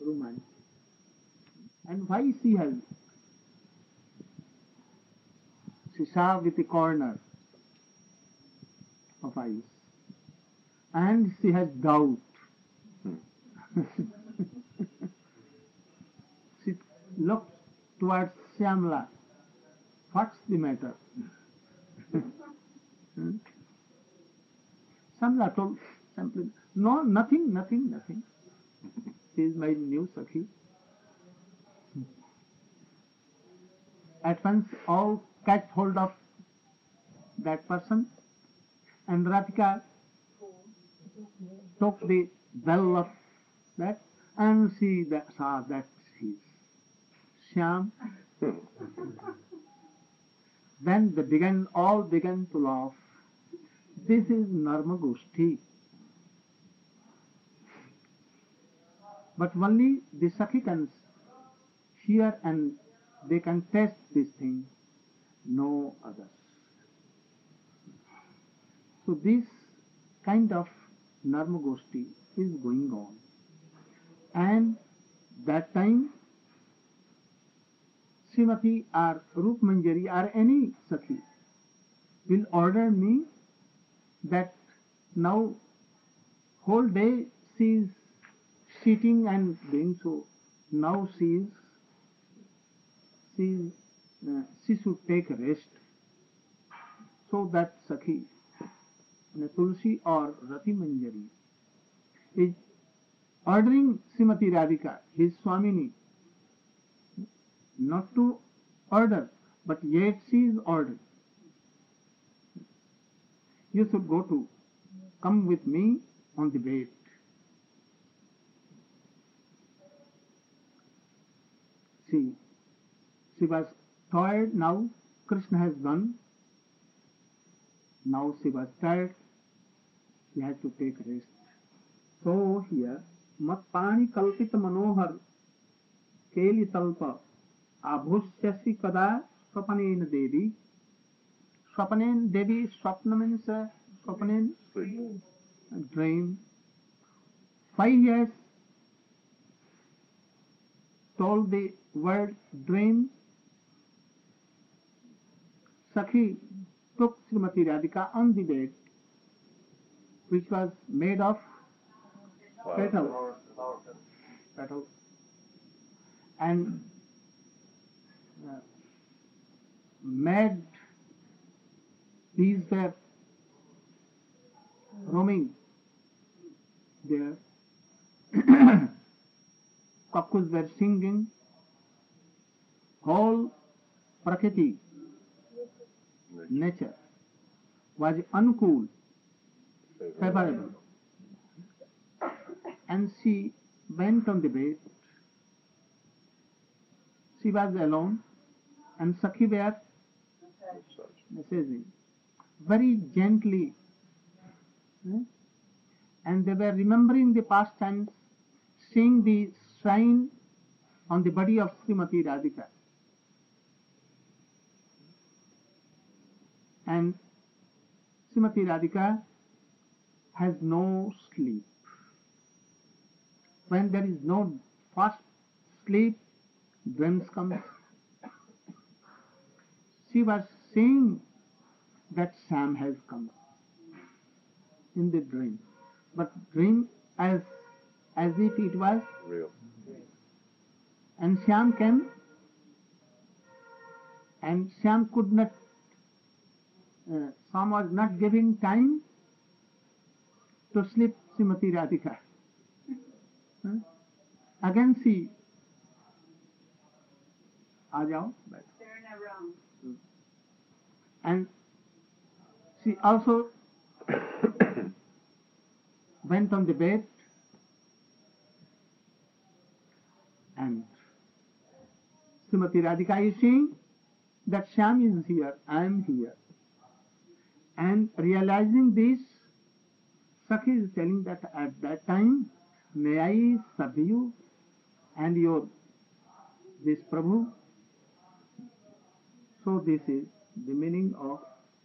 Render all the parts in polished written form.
romantic. And why she saw with a corner of eyes, and she has doubt. She looks towards Shyamala. What's the matter? Shyamala told simply, no, nothing, nothing, nothing. She is my new Sakhi. At once all catch hold of that person, and Radhika took the bell of that, and she saw that he is Shyam. Then they all began to laugh. This is Narmagoshti. But only the Sakhi can hear and they can taste this thing, no others. So this kind of Narmagoshti is going on. And that time, Srimati or Rup Manjari or any Sakhi will order me that now whole day she is sitting and doing so. Now she should take rest. So that Sakhi, Tulsi or Rati Manjari, is ordering Srimati Radhika, his Swamini, not to order, but yet she is ordered. You should come with me on the bed. She was tired now. Krishna has gone. Now she was tired. She had to take rest. So here, mat pani kalpit manohar keli talpa abhusyasi kada swapanen devi. Swapanen devi, swapna means swapanen, dream. 5 years told the word dream. Sakhi took Srimati Radhika on the bed, which was made of petals, and mad bees were roaming there. Cuckoos were singing. Whole Prakriti, nature, was uncool, favorable. And she went on the bed. She was alone, and Sakhi were massaging very gently, and they were remembering the past times, seeing the shrine on the body of Srimati Radhika. And Srimati Radhika has no sleep. When there is no fast sleep, dreams come. She was seeing that Sam has come in the dream, but dream as if it was real. And Shyam came, and Shyam could not. Sam was not giving time to sleep Srimati Radhika. Again she, aa jao, and she also went on the bed, and Srimati Radhika is saying that Shyam is here, I am here. And realizing this, Sakhi is telling that at that time, may I serve you and this Prabhu. So this is the meaning of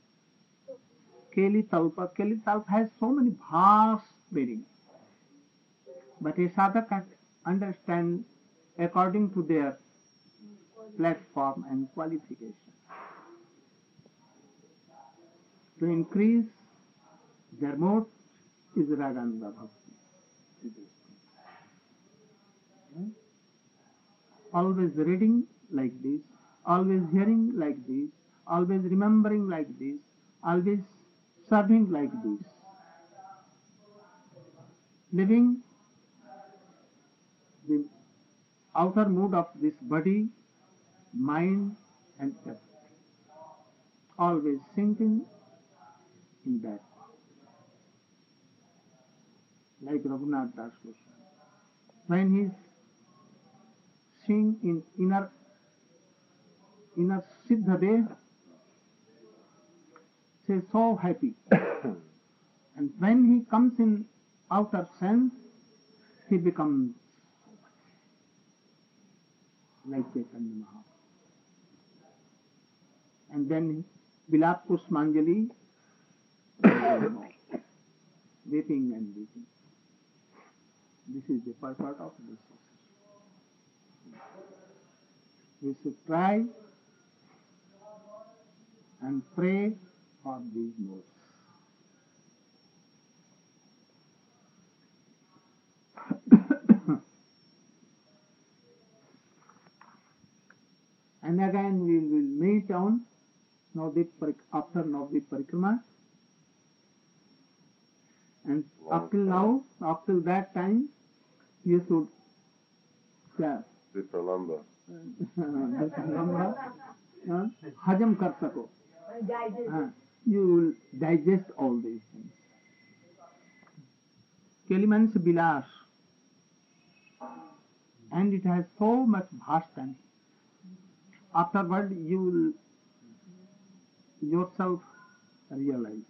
Keli Talpa. Keli Talpa has so many vast meanings. But a sadhaka understand according to their platform and qualification. To increase their mode is Raganuga Bhakti. Always reading like this, always hearing like this, always remembering like this, always serving like this. Living the outer mood of this body, mind and everything. Always sinking in that. Like Raghunath Das Goswami. When he is seeing in inner Siddha Dev, he is so happy. And when he comes in outer sense, he becomes like Chaitanya Mahaprabhu. And then Vilap Pushpanjali, weeping and weeping. This is the purport of this. We should try and pray for these modes. And again we will meet on after Navdeep Parikrama. And up till now, up till that time, you should हजम कर सको. You will digest all these things. Keli means Vilas, and it has so much bhastan. Afterward, you will yourself realize.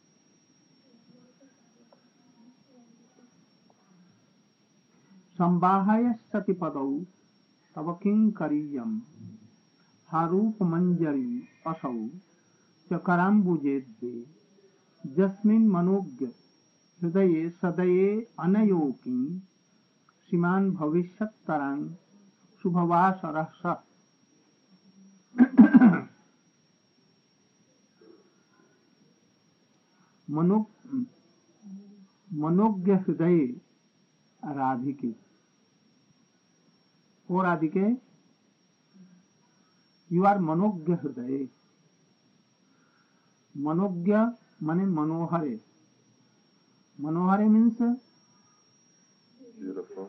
Sambahaya sati padau tavaking kariyam harup manjari asau chakarambujedde jasmin manogya hridaye sadaye anayoki Shiman Bhavishyat Tarang Subhavasarasa. Manogya Hridaye Radhike. O Radhike, you are Manogya Hridaye. Manogya means Manohare. Manohare means beautiful.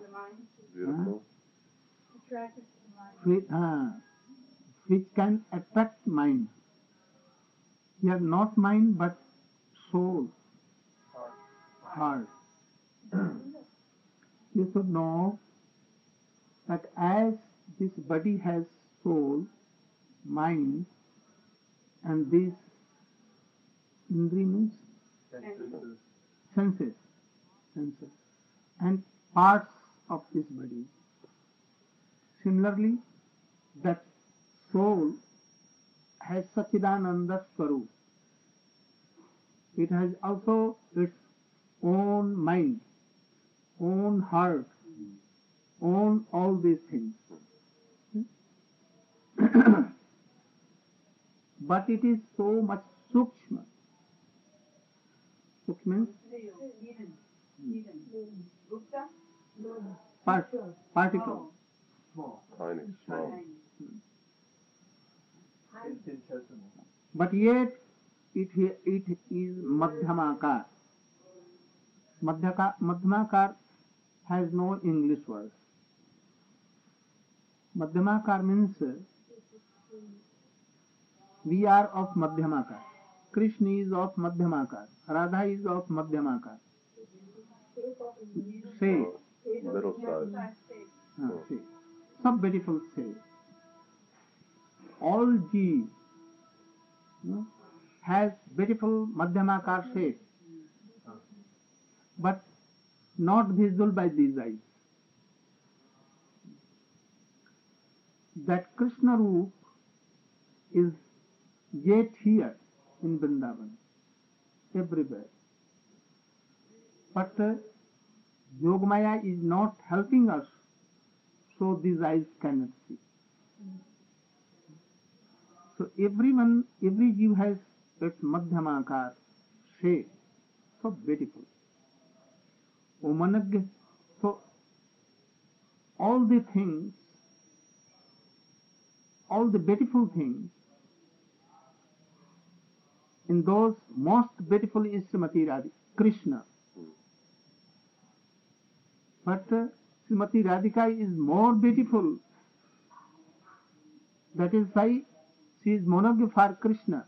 Which can attract mind. Here not mind but soul, heart. You should know that as this body has soul, mind, and these indri means senses, and parts of this body. Similarly, that soul has Sachidananda Swarup. It has also its own mind, own heart, own all these things. But it is so much sukshma. Sukshma means particle. Tiny, small. But yet it is madhyamakar. Madhyamakar has no English word. Madhyamakar means we are of Madhyamakar. Krishna is of Madhyamakar. Radha is of Madhyamakar. Say. Middle size. Say. Some beautiful say. All G has beautiful Madhyamakar shape, but not visible by these eyes. That Krishna Roop is yet here in Vrindavan, everywhere. But Yogamaya is not helping us so these eyes cannot see. So everyone, every jeev has its madhyamakar shape, so beautiful. O Managya, so all the things, all the beautiful things, in those most beautiful is Srimati Radhika, Krishna. But Srimati Radhika is more beautiful. That is why she is monogamy for Krishna.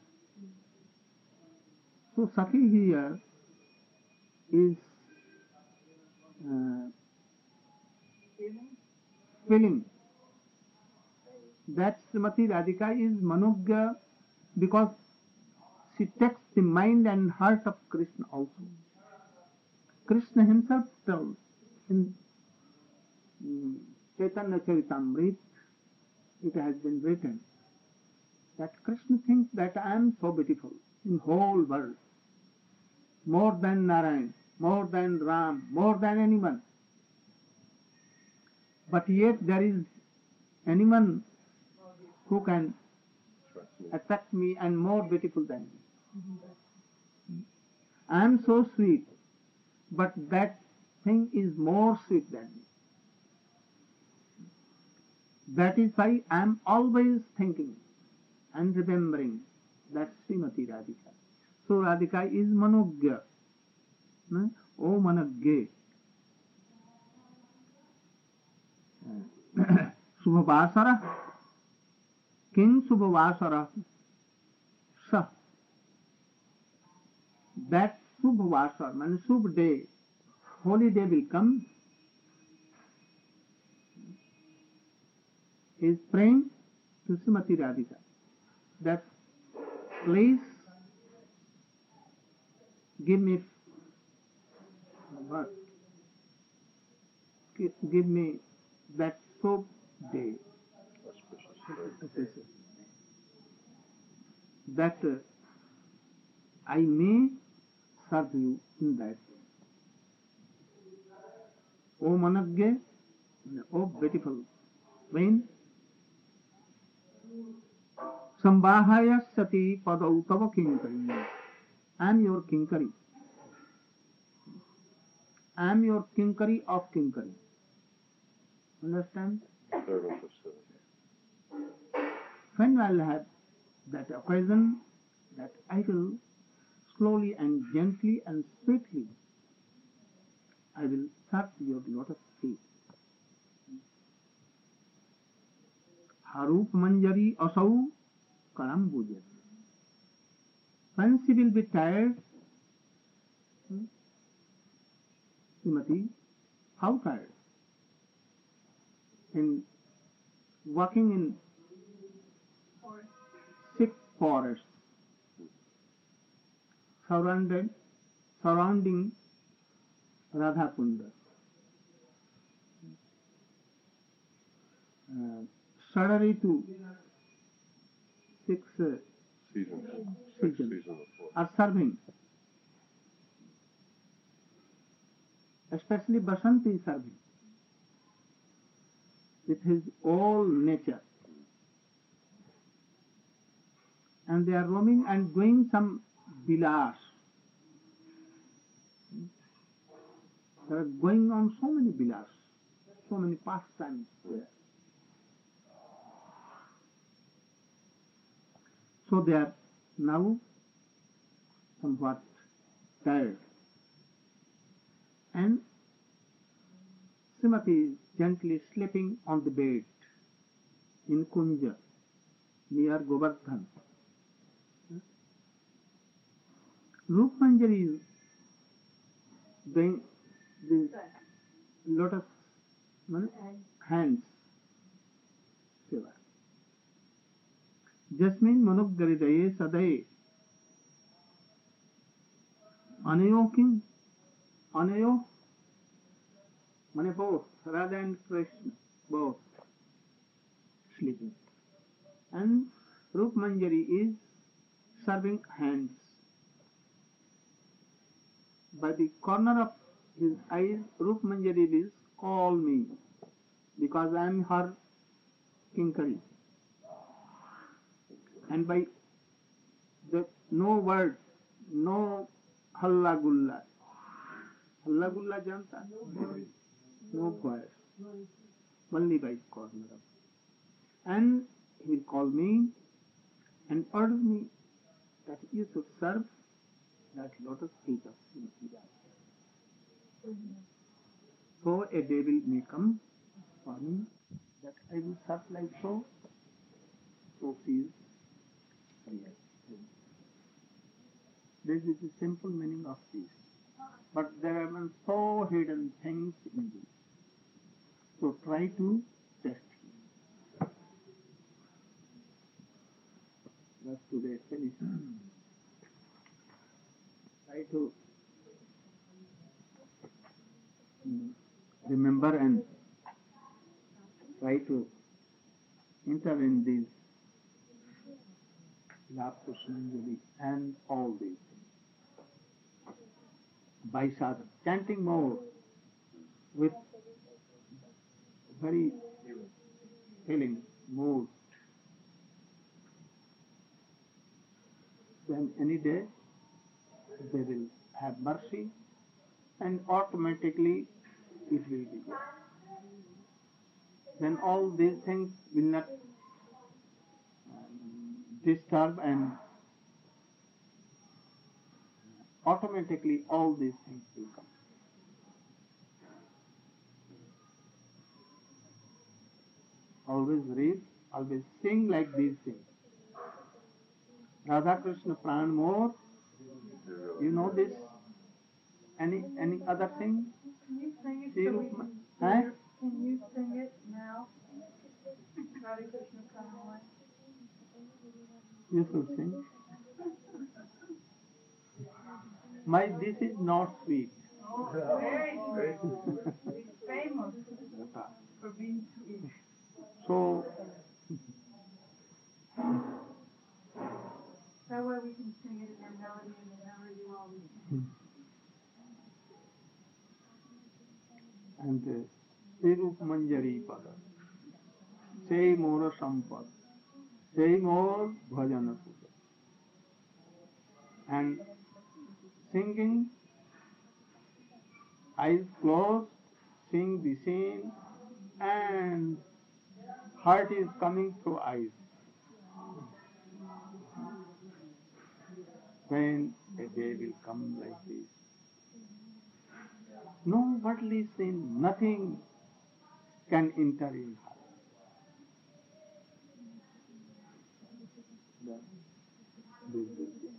So Sakhi here is feeling that Srimati Radhika is manogya because she takes the mind and heart of Krishna also. Krishna himself tells in Chaitanya Charitamrita, it has been written that Krishna thinks that I am so beautiful in whole world, more than Narayan, more than Ram, more than anyone. But yet there is anyone who can attract me and more beautiful than me. I am so sweet, but that thing is more sweet than me. That is why I am always thinking and remembering that Srimati Radhika. So Radhika is Manogya. No? O Managya. Subhavasara. King Subhavasara. Sa. That Subhavasara, means Subh day, holy day will come. He is praying to Srimati Radhika that please give me what? Give me that soap day, that I may serve you in that day. O Managya, O beautiful, when Sambhahaya Sati Padau Tava Kinkari, I am your Kinkari. I am your Kinkari of Kinkari. Understand? When I will have that occasion, that I will slowly and gently and sweetly, I will serve your lotus feet. Harup Manjari Asau Karam Bujat. When she will be tired, Srimati, how tired? In walking in thick forests, surrounding Radha Kunda. Suddenly to 6 Seasons. seasons Season of four. are serving. Especially Basanti is serving with his whole nature. And they are roaming and doing some vilas. There are going on so many vilas, so many pastimes there. So they are now somewhat tired. And Srimati is gently sleeping on the bed in Kunja near Govardhan. Rup Manjari is doing the lotus hands seva. Jasmine Manugaridaye Sadaye Anayo King Anayo Mane both Radha and Krishna both sleeping. And Rup Manjari is serving hands. By the corner of his eyes, Rup Manjari will call me. because I am her kinkari. And by the no word, no halla gulla. Halla gulla janta? No voice. Only by corner. And he will call me and order me that you should serve that lotus feet of Srimati Radhika. So a day will may come for me that I will serve like so. So she is real. This is the simple meaning of this. But there are so hidden things in this. So try to test him. That's today's finish. Try to remember and try to enter in this love Pushpanjali and all these things. By sadhana, chanting more with very feeling mood, then any day they will have mercy and automatically it will be good. Then all these things will not disturb and automatically all these things will come. Always read, always sing like these things. Radha Krishna Pran more. You know this? Any other thing? Can you sing it? See, So we can, huh? Can you sing it now? Radha Krishna Pranamaya. You should sing. My this is not sweet. Oh, very sweet. He's famous for being sweet. So That way we can sing it in your melody and the melody while we sing. and Sirup Manjari Pada, Sei Mora Sampad, Sei Mor Bhajana Puja. And singing, eyes closed, sing the scene, and heart is coming through eyes. When a day will come like this, no worldly sin, nothing can enter in heart. This is it.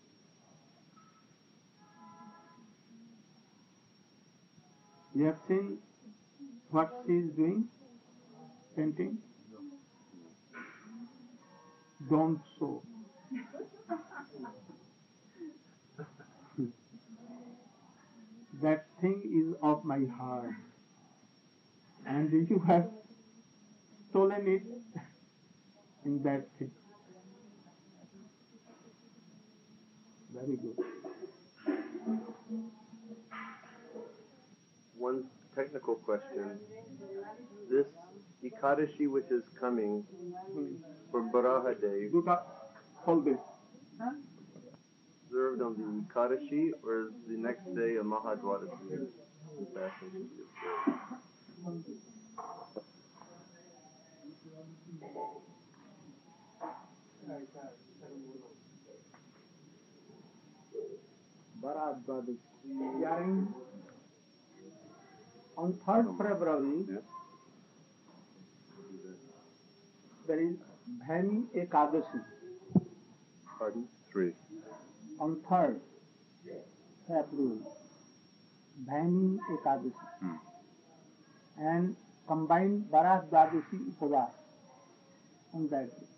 You have seen what she is doing? Painting? Don't show. That thing is of my heart. And you have stolen it in that thing. Very good. One technical question. This Ekadashi which is coming for Baraha Day, Do the hold this. observed on the Ekadashi, or is the next day a Mahadwadasi fasting should be observed? Bharadwaj. Hearing on 3rd February, Yes. there is Bhaimi Ekadashi. Pardon? 3. On 3rd February, Bhaimi Ekadashi. And combined Bharadwajashi Upavas on that day.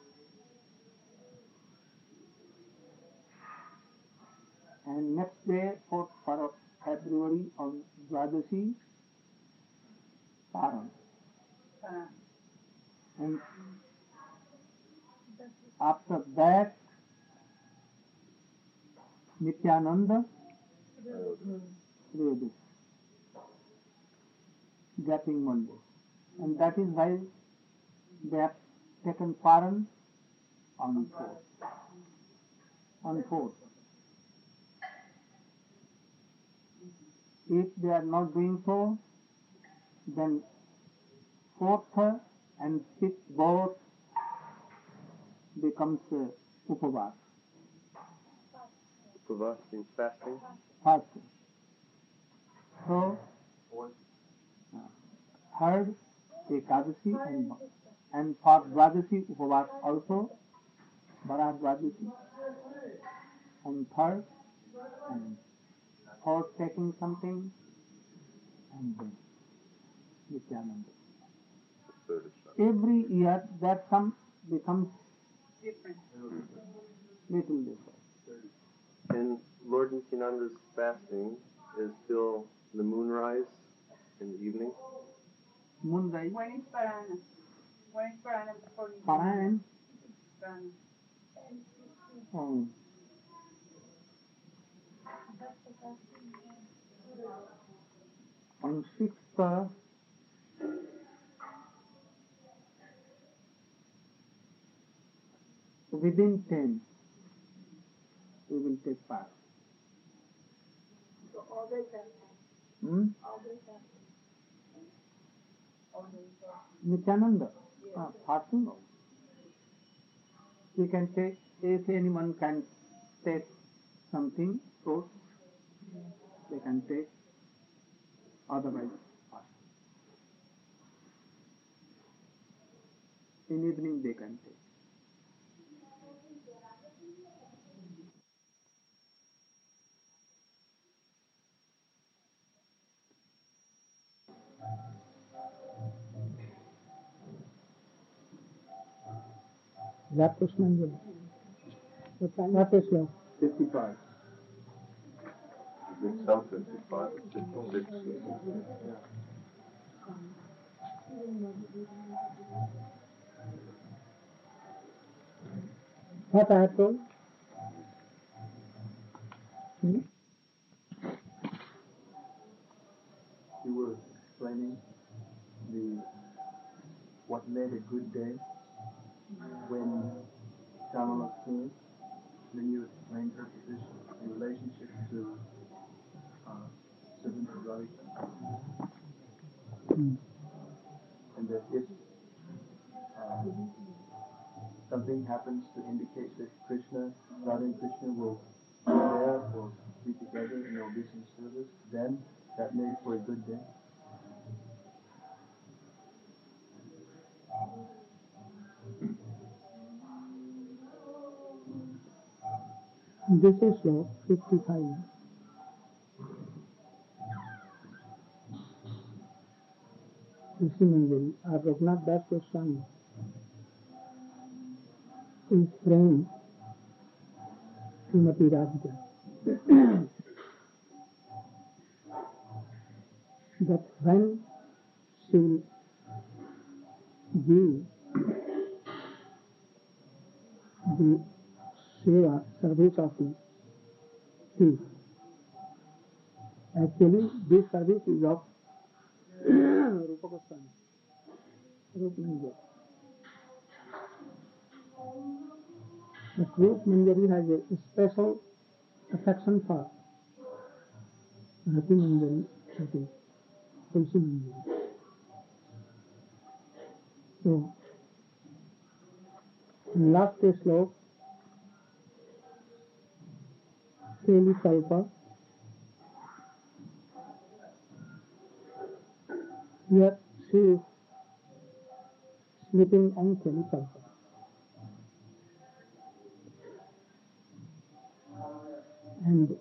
And next day, 4th February on Dwadashi, Paran. And after that, Nityananda, Redu, Gapping Monday. and that is why they have taken Paran on 4th. On 4th. If they are not doing so, then 4th and 5th both becomes Upavas, Upavas means fasting. fasting. So, 3rd Ekadasi and for Dwadasi Upavas also, Varah Dwadasi, and 3rd and 4th taking something, and then Nityananda. Every year that some becomes Different. little different. And Lord Nityananda's fasting is till the moonrise in the evening. Moonrise, When is Parana? When is Parana before you? Parayan, Parana. on 6th, within 10, we will take part. So all days are Hmm? all days are Nityananda, fasting. We can take, if anyone can take something, fruits, they can take, otherwise fasting. In evening they can take. That Krishna. What is love? 55. It's some 55, 56. What I have told? You were explaining what made a good day when Shama was king. Then you explained her position in relationship to servant of Radhika. And that if something happens to indicate that Krishna, Radha and Krishna will be there or be together and there will be some service, then that made for a good day. This is slope 55. Rishi Manjari, Raghunath Das Goswami is praying Srimati Radhika that when she will give the seva service of the thief, actually this service is of Rupa Goswami, Rupa Manjari. But Rupa Manjari has a special affection for Rati Manjari, that is Tulsi Manjari. So, in last slope, Keli Salpa, here she is sleeping on Keli Salpa. And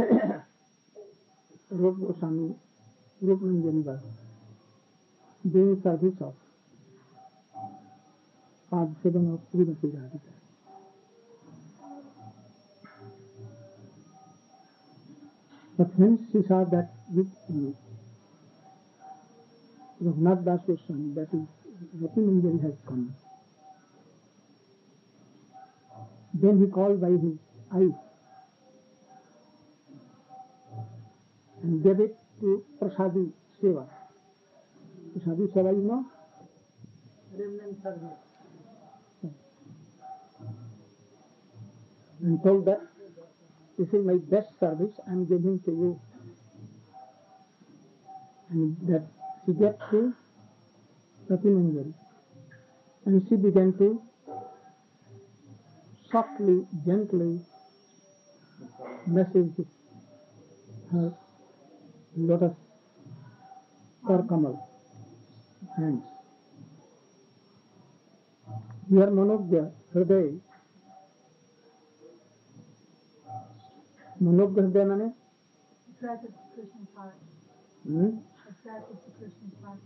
Rupa Goswami, Rupa Manjari was doing service of Pad Seven of Srimati Radhika. But when she saw that with Raghunath Das Goswami, that is Rati Manjari has come, then he called by his eyes and gave it to Prasadi Seva. Prasadi Seva, you know? remnant service. And told that this is my best service I am giving to you. And that she gets to Rati Manjari. And she began to softly, gently massage her lotus or kamal hands. Here Manogya Hriday. Manogya Hriday means Attracted to Krishna's heart. Attracted to Krishna's heart.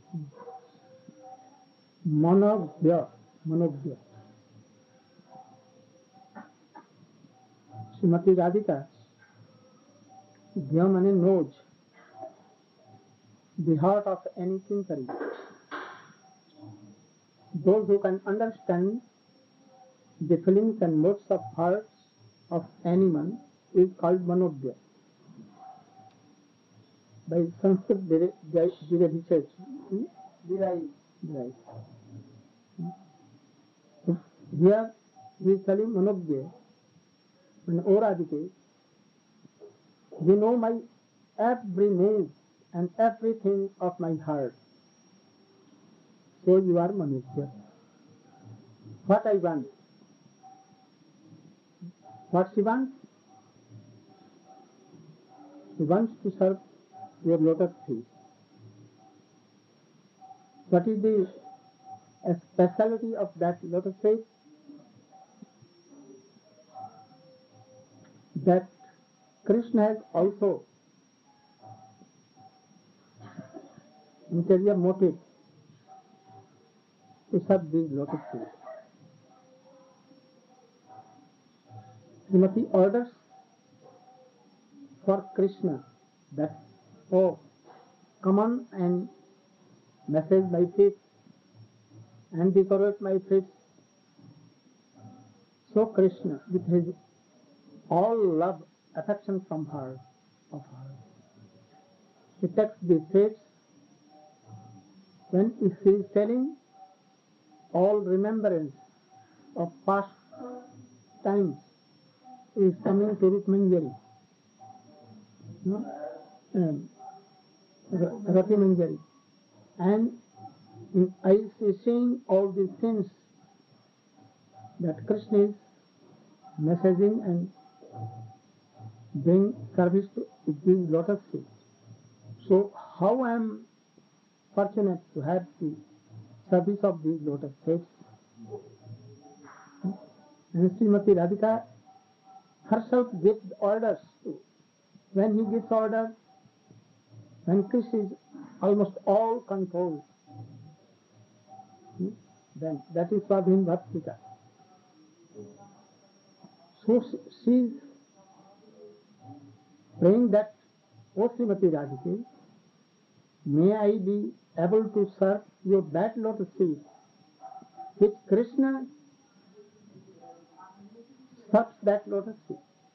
Manogya. Srimati Radhika. Dhya means knows the heart of any kinkari. Those who can understand the feelings and moods of hearts of anyone is called Manogya. By Sanskrit derivation. Derived. Here he is telling Manogya, and O Radhike, you know my every move and everything of my heart. So you are Manogya. What I want? What she wants? She wants to serve your lotus feet. What is the speciality of that lotus feet? That Krishna has also interior motive to serve these lotus feet. Srimati orders for Krishna that, oh, come on and massage my feet and decorate my feet. So Krishna, with his all love, affection from her, he takes the feet. When he is telling all remembrance of past times is coming to Rup Manjari. Rati Manjari. And in eyes is seeing all these things that Krishna is messaging and doing service to these lotus feet. So how I am fortunate to have the service of these lotus feet. And Srimati Radhika herself gives orders to. When he gives orders, when Krishna is almost all controlled, then that is Swabhin Bhaktika. So she is praying that, O Srimati Radhika, may I be able to serve your that lotus feet, which Krishna serves that lotus feet.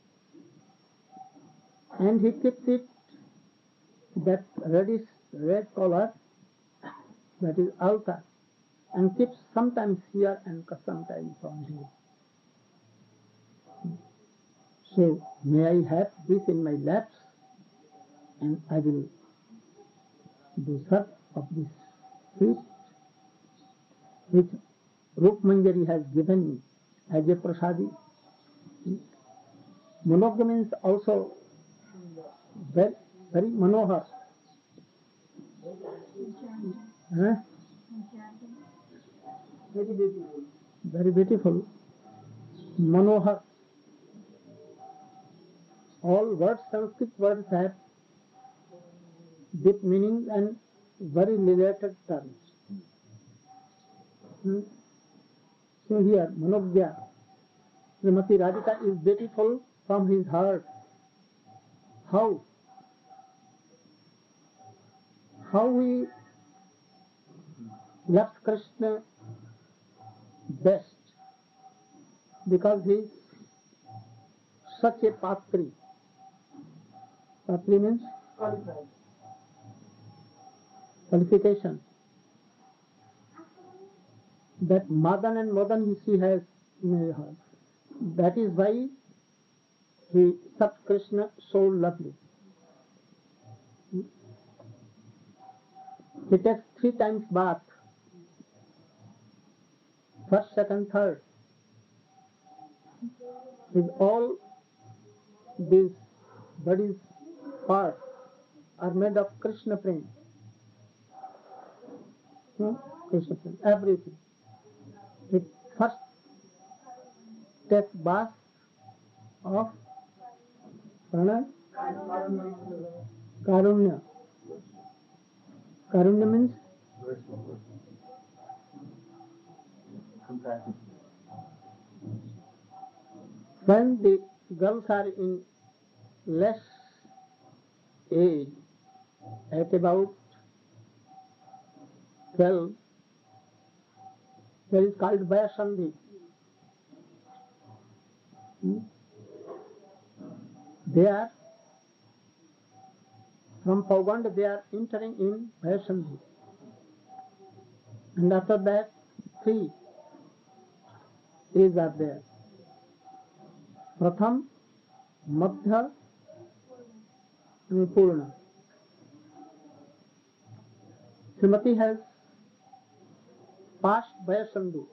And he keeps it, that reddish red color, that is altar, and keeps sometimes here and sometimes on here. So may I have this in my laps, and I will do serve of this feast which Rup Manjari has given me as a prasadi. Manogya means also very, very manohar. Very beautiful. Very beautiful. Manohar. All words, Sanskrit words have deep meaning and very related terms. So here, Manogya, Srimati Radhika is beautiful from his heart. How? How he loves Krishna best, because he is such a patri. Patri means qualification. that Madan and Madan she has in her. That is why he Sat Krishna so lovely. He takes 3 times bath, first, second, third. With all these body's parts are made of Krishna prem. Krishna prem, everything. He first takes bath of Karunya. Karunya means compassion. when the girls are in less age, at about 12, there is called Vayasandhi. They are, from Paugand they are entering in Vayasandhi. And after that, 3 ages are there. Pratham, Madhya, and Purna. Srimati has passed Vayasandhi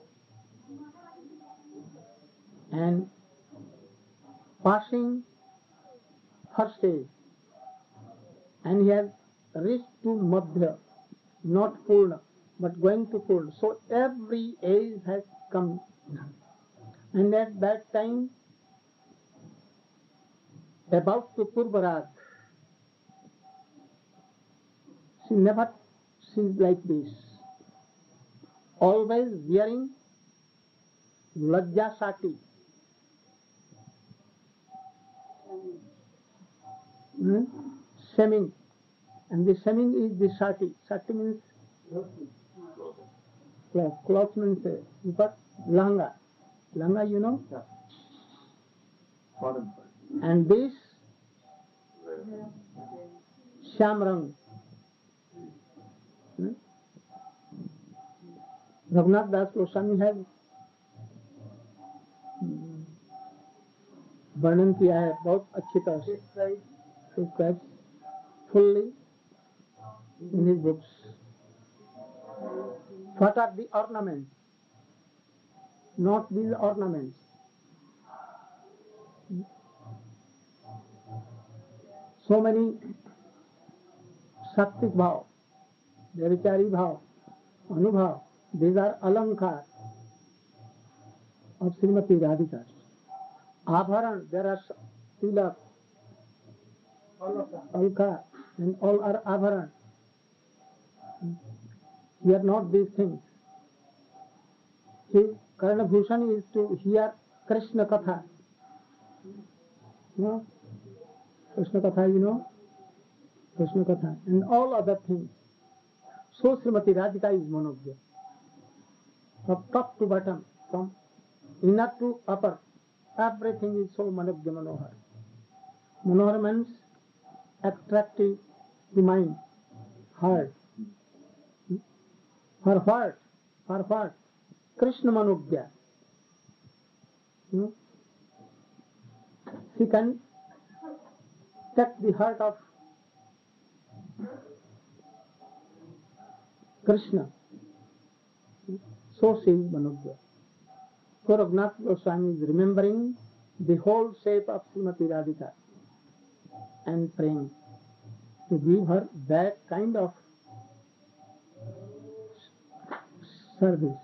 and passing first stage, and he has reached to Madhya, not Purna, but going to Purna. So every age has come. And at that time, about to Purvaraj, she never sees like this. Always wearing Lajja Sati. Semming. And the semming is the Sati. Sati means cloth. Cloth means but Lahanga. Lahanga, you know? Yeah. Bottom part. And this Shamrang. Raghunath Das Goswami has वर्णन किया है बहुत अच्छी तरह से, describes fully in his books. What are the ornaments? Not these ornaments. So many Shaktik bhav, Devachari bhav, Anubhav, these are alankar of Srimati Radhika. Abharan, there are tilak, alka, and all are abharan. Here not these things. See, Karna Bhushan is to hear Krishna Katha. No? Krishna Katha, you know? Krishna Katha. And all other things. So Srimati Radhika is Manogya. From top to bottom, from inner to upper, everything is so Manogya Manohar. Manohar means attractive to mind, heart. For what? For what? Krishna Manogya. She can touch the heart of Krishna. So she is Manogya. So Raghunath Goswami is remembering the whole shape of Srimati Radhika and praying to give her that kind of service.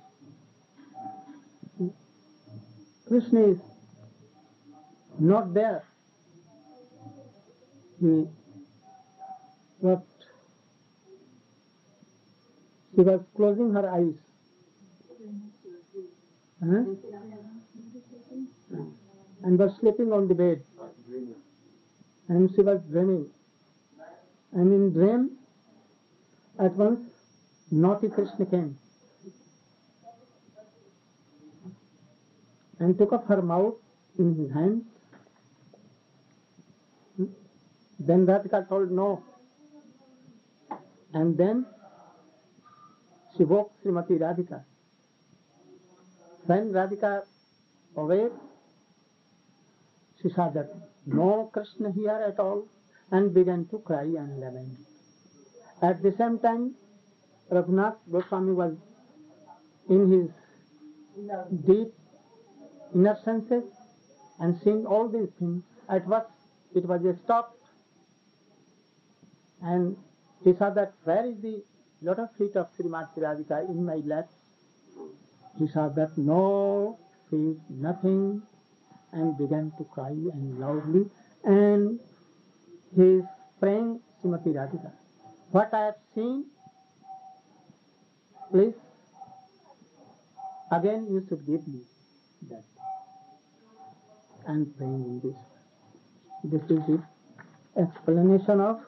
Krishna is not there. She was closing her eyes. And was sleeping on the bed. And she was dreaming. And in dream, at once, naughty Krishna came and took up her mouth in his hands. Then Radhika told no. And then she woke Srimati Radhika When Radhika awake, she saw that no Krishna here at all and began to cry and lament. At the same time, Raghunath Goswami was in his deep inner senses and seeing all these things. At first it was stopped and he saw that where is the lotus feet of Srimati Radhika in my lap. He saw that no feet, nothing, and began to cry and loudly, and he is praying Srimati Radhika. What I have seen, please, again you should give me that. And praying in this. This is the explanation of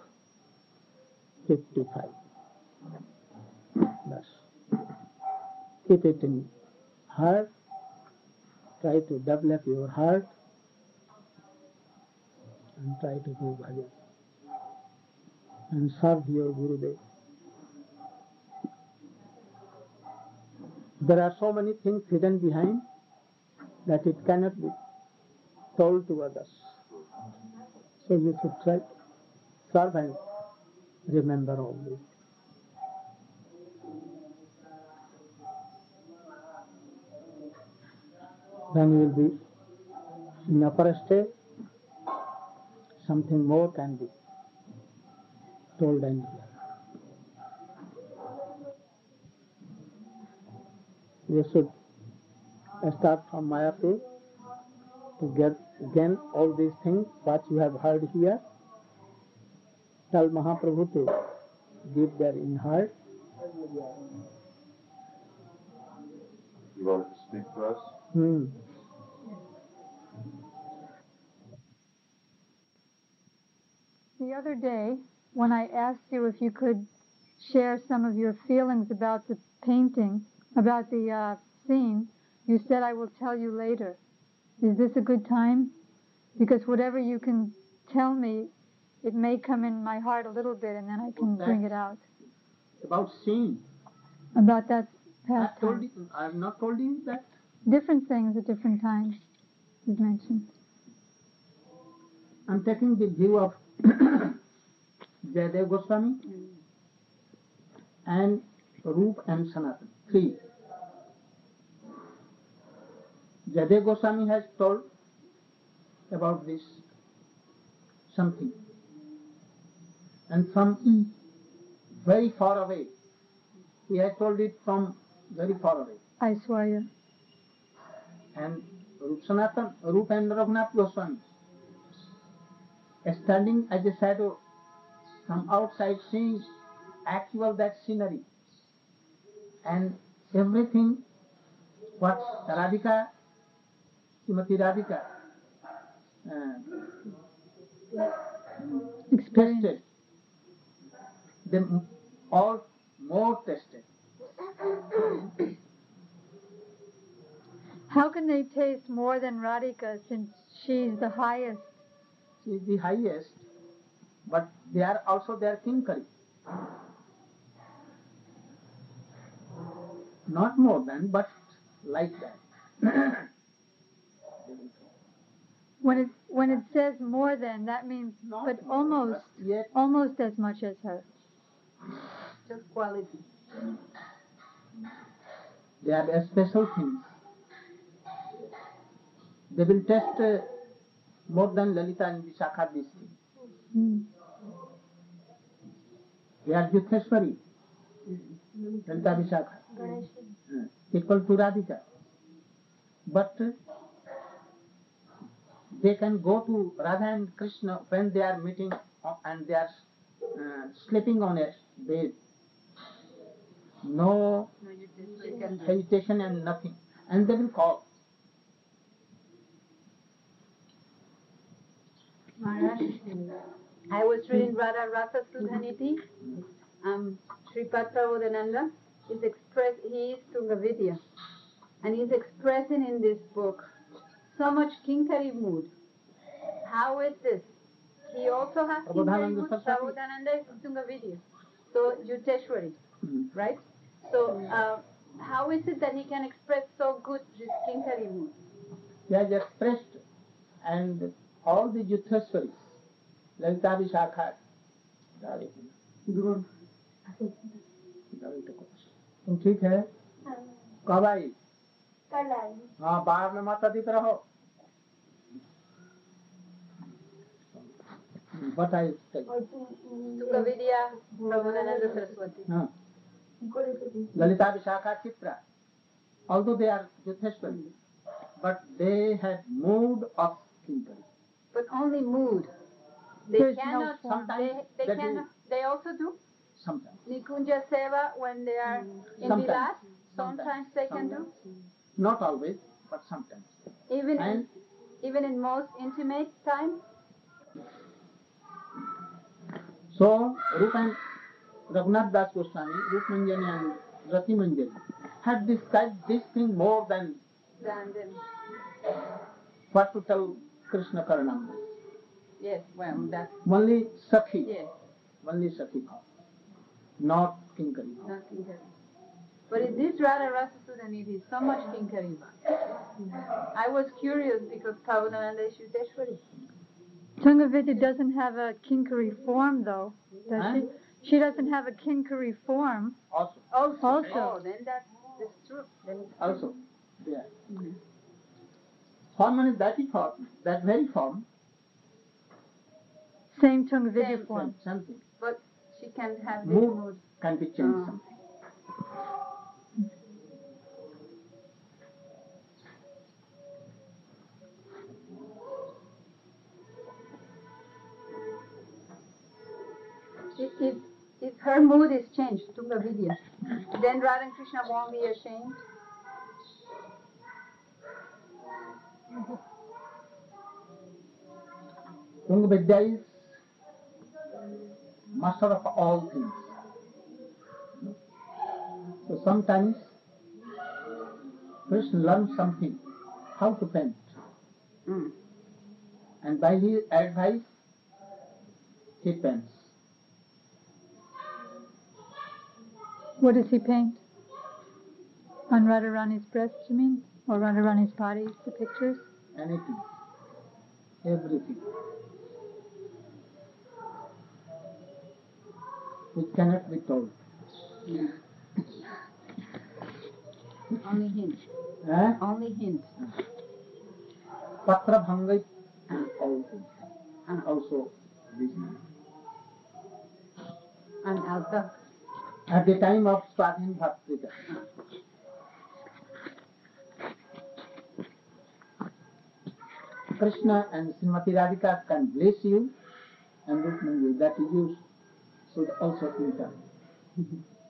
55. Thus, keep it in heart. Try to develop your heart and try to do bhajan and serve your Gurudev. There are so many things hidden behind that it cannot be told to others. So you should try to serve and remember all this. Then you will be in upper stage, something more can be told and heard. You should start from Mayapur to get again all these things what you have heard here. Tell Mahaprabhu to give their in heart. You want to speak to us? The other day, when I asked you if you could share some of your feelings about the painting, about the scene, you said, I will tell you later. Is this a good time? Because whatever you can tell me, it may come in my heart a little bit and then I can bring it out. About scene. About that past time. I have not told you that. Different things at different times, you've mentioned. I'm taking the view of Jayadev Goswami and Rup and Sanatan. Three. Jayadev Goswami has told about this something. And from very far away. He has told it from very far away. Aishwarya. And Rup Sanatan, Rup and Raghunath Goswami, standing as a shadow from outside, seeing actual that scenery and everything what Radhika, Srimati Radhika tested, them all more tested. How can they taste more than Radhika since she's the highest? She is the highest, but they are also their kinkari. Not more than, but like that. When it says more than, that means Not but more, almost but yet almost as much as her. Just quality. they are their special things. They will test more than Lalita and Vishakha these things. They are Yutheshwari, Lalita Vishakha, equal to Radhika. But they can go to Radha and Krishna when they are meeting and they are sleeping on a bed. No hesitation and nothing. And they will call. Maharaj, I was reading Radha Rasa Sudhaniti. Sripad Prabodhananda he is Tungavidya. And he's expressing in this book so much Kinkari mood. How is this? He also has Kinkari mood. Prabodhananda is Tungavidya. So, Yuteshwari, right? So, how is it that he can express so good this Kinkari mood? He has expressed, and all the Yuthaswaris, Lalita Vishakha, तुम ठीक है? कब आई? कल आई। हाँ, बाहर में मत अधिक रहो। बताइए। Tukavidya, Prabhudananda Saraswati. हाँ, Lalita Vishakha Chitra, although they are Yuthaswari, but they have mood of Kinkari. But only mood. They There's no cannot. form. They They cannot. They also do Sometimes. Nikunja Seva when they are in Sometimes. Vilas. Sometimes they can do. Not always, but sometimes. Even And even in most intimate time. so, Rupa and Raghunath Das Goswami, Rup Manjari and Rati Manjari have described this thing more than Than them. what to tell Krishna Karanam. Yes. Well, that's Only Sakhi, yes. only Sakhi Bhav, not Kinkari Bhav. Not Kinkari. But in this Radha Rasa Sudhanidhi is so much Kinkari. I was curious because Prabhudananda is Yudheshwari. Tungavidya doesn't have a kinkari form, though, does Huh? she? She doesn't have a kinkari form. Also, Also. Oh, then that's true. Then it's true. also, yeah. Form is that form, that very form, Same Tungavidya Same. form. something. But she can have this Mood mood. can be changed something. If her mood is changed to Pravidya, then Radha and Krishna won't be ashamed. Tungavidya is master of all things. So sometimes Krishna learns something, how to paint. And by his advice, he paints. What does he paint? On Radharani's breast, you mean? Or Radharani's body, the pictures? Anything, everything, which cannot be told. Only hint. Eh? Only hint. Patra Bhangai and all things. And also this. And Alta. At the time of Swadhin Bhaktrika, Krishna and Srimati Radhika can bless you and Rukmini that you should also enter.